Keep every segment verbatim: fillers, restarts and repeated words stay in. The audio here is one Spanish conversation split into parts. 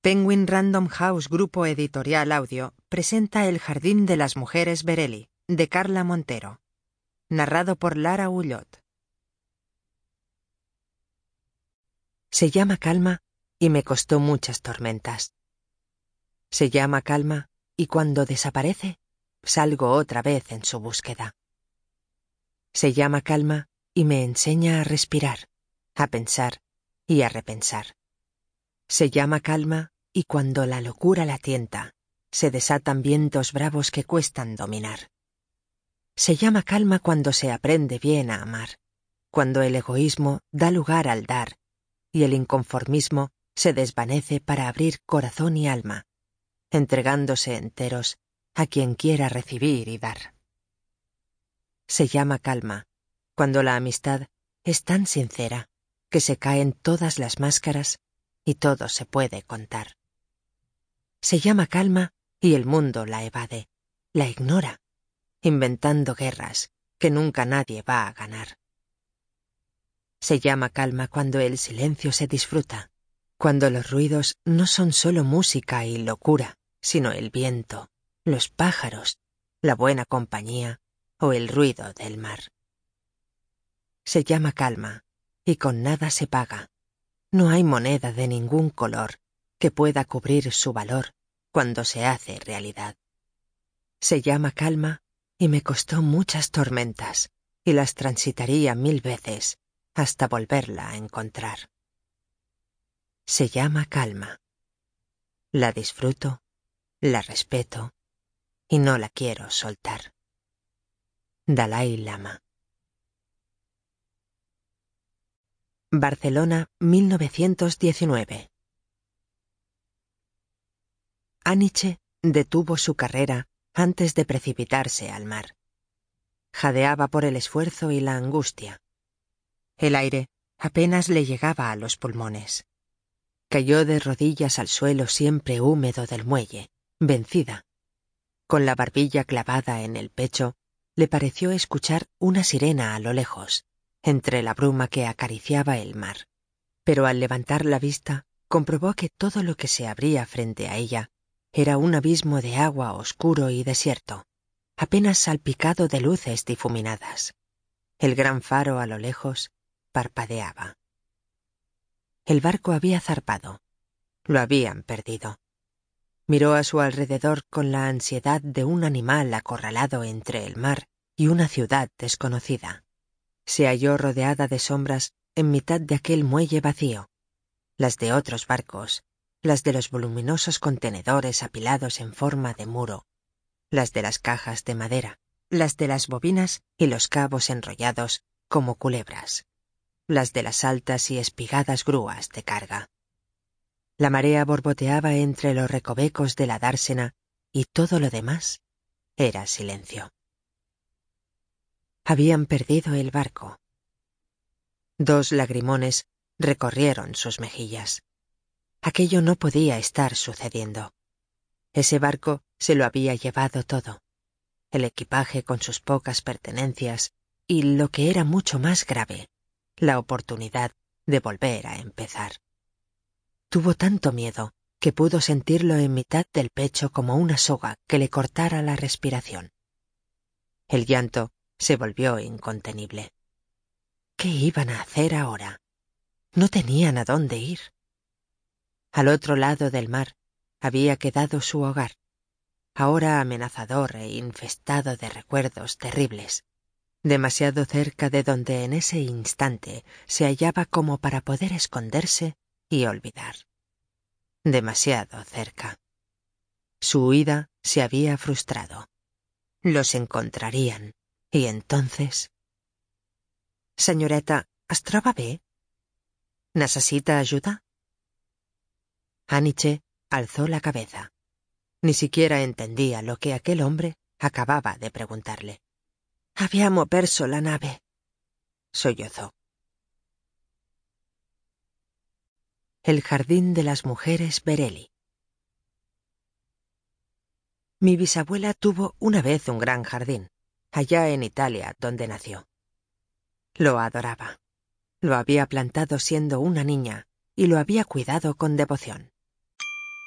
Penguin Random House Grupo Editorial Audio presenta El Jardín de las Mujeres Bereli, de Carla Montero. Narrado por Lara Ullot. Se llama calma y me costó muchas tormentas. Se llama calma y cuando desaparece, salgo otra vez en su búsqueda. Se llama calma y me enseña a respirar, a pensar y a repensar. Se llama calma y cuando la locura la tienta, se desatan vientos bravos que cuestan dominar. Se llama calma cuando se aprende bien a amar, cuando el egoísmo da lugar al dar y el inconformismo se desvanece para abrir corazón y alma, entregándose enteros a quien quiera recibir y dar. Se llama calma cuando la amistad es tan sincera que se caen todas las máscaras y todo se puede contar. Se llama calma y el mundo la evade, la ignora, inventando guerras que nunca nadie va a ganar. Se llama calma cuando el silencio se disfruta, cuando los ruidos no son solo música y locura, sino el viento, los pájaros, la buena compañía o el ruido del mar. Se llama calma y con nada se paga. No hay moneda de ningún color que pueda cubrir su valor cuando se hace realidad. Se llama calma y me costó muchas tormentas y las transitaría mil veces hasta volverla a encontrar. Se llama calma. La disfruto, la respeto y no la quiero soltar. Dalai Lama. Barcelona, mil novecientos diecinueve. Aniche detuvo su carrera antes de precipitarse al mar. Jadeaba por el esfuerzo y la angustia. El aire apenas le llegaba a los pulmones. Cayó de rodillas al suelo siempre húmedo del muelle, vencida. Con la barbilla clavada en el pecho, le pareció escuchar una sirena a lo lejos, entre la bruma que acariciaba el mar. Pero al levantar la vista, comprobó que todo lo que se abría frente a ella era un abismo de agua oscuro y desierto, apenas salpicado de luces difuminadas. El gran faro a lo lejos parpadeaba. El barco había zarpado. Lo habían perdido. Miró a su alrededor con la ansiedad de un animal acorralado entre el mar y una ciudad desconocida. Se halló rodeada de sombras en mitad de aquel muelle vacío, las de otros barcos, las de los voluminosos contenedores apilados en forma de muro, las de las cajas de madera, las de las bobinas y los cabos enrollados como culebras, las de las altas y espigadas grúas de carga. La marea borboteaba entre los recovecos de la dársena y todo lo demás era silencio. Habían perdido el barco. Dos lagrimones recorrieron sus mejillas. Aquello no podía estar sucediendo. Ese barco se lo había llevado todo. El equipaje con sus pocas pertenencias y, lo que era mucho más grave, la oportunidad de volver a empezar. Tuvo tanto miedo que pudo sentirlo en mitad del pecho como una soga que le cortara la respiración. El llanto se volvió incontenible. ¿Qué iban a hacer ahora? No tenían a dónde ir. Al otro lado del mar había quedado su hogar, ahora amenazador e infestado de recuerdos terribles, demasiado cerca de donde en ese instante se hallaba como para poder esconderse y olvidar. Demasiado cerca. Su huida se había frustrado. Los encontrarían, y entonces... «Senyoreta, es troba bé? ¿Necesita ayuda?» Aniche alzó la cabeza. Ni siquiera entendía lo que aquel hombre acababa de preguntarle. «Abbiamo perso la nave», sollozó. El Jardín de las Mujeres Bereli. Mi bisabuela tuvo una vez un gran jardín, allá en Italia, donde nació. Lo adoraba. Lo había plantado siendo una niña y lo había cuidado con devoción.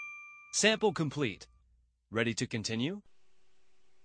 Sample complete. Ready to continue?